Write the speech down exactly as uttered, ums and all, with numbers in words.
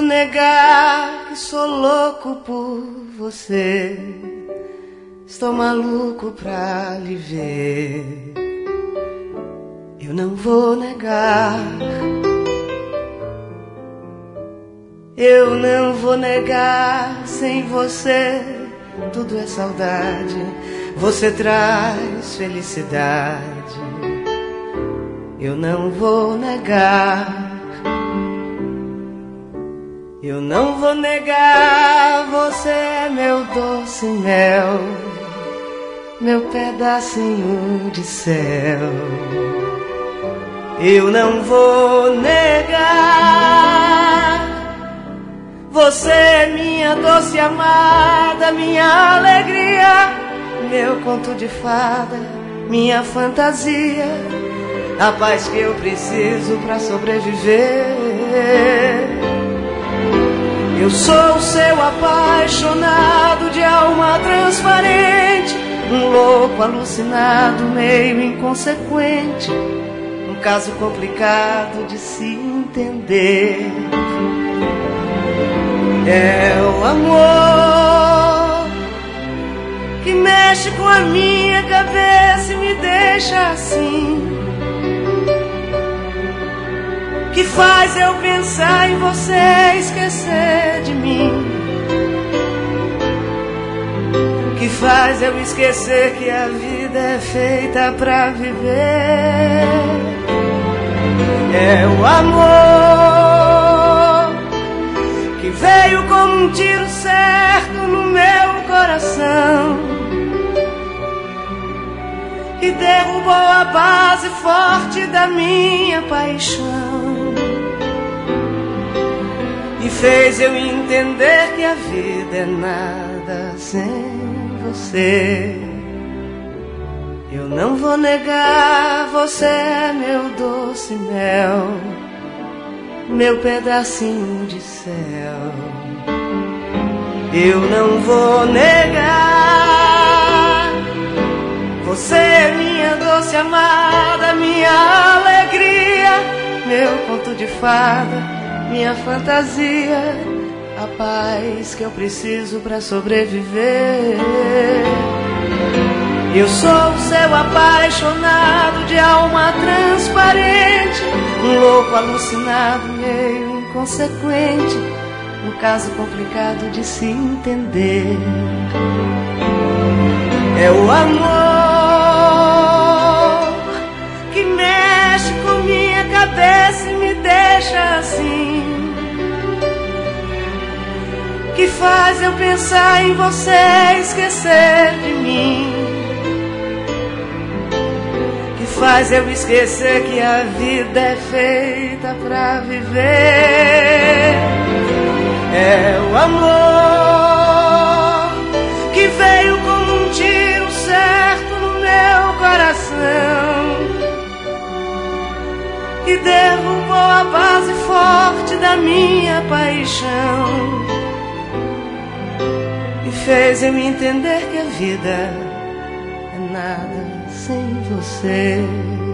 negar que sou louco por você. Estou maluco pra lhe ver. Eu não vou negar. Eu não vou negar. Sem você tudo é saudade. Você traz felicidade. Eu não vou negar. Eu não vou negar, você é meu doce mel, meu pedacinho de céu. Eu não vou negar, você é minha doce amada, minha alegria, meu conto de fada, minha fantasia, a paz que eu preciso pra sobreviver. Eu sou o seu apaixonado de alma transparente, um louco alucinado, meio inconsequente, um caso complicado de se entender. É o amor que mexe com a minha cabeça e me deixa assim, que faz eu pensar em você e esquecer de mim, que faz eu esquecer que a vida é feita pra viver. É o amor que veio como um tiro certo no meu coração e derrubou a base forte da minha paixão e fez eu entender que a vida é nada sem você. Eu não vou negar, você é meu doce mel, meu pedacinho de céu. Eu não vou negar, você é minha doce amada, minha alegria, meu conto de fada, minha fantasia, a paz que eu preciso pra sobreviver. Eu sou o seu apaixonado de alma transparente, um louco alucinado, meio inconsequente, um caso complicado de se entender. É o amor que mexe com minha cabeça e me deixa assim, que faz eu pensar em você e esquecer de mim, que faz eu esquecer que a vida é feita pra viver. É o amor que veio como um tiro certo no meu coração e derrubou a base forte da minha paixão e fez eu entender que a vida é nada sem você.